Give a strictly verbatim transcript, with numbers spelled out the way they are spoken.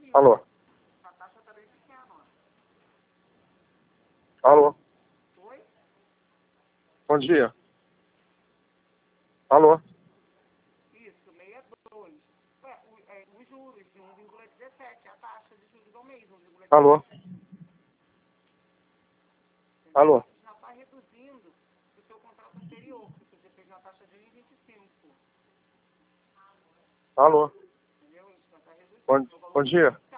Alô? Alô? Oi? Bom dia. Alô? Isso, sessenta e dois. Ué, o, é, os juros de um vírgula dezessete, a taxa de juros ao mês, um vírgula dezessete. Alô? Alô? Já está reduzindo o seu contrato anterior, que você fez na taxa de um vírgula vinte e cinco. Alô? Entendeu? Isso já está reduzindo. Bom, bom dia.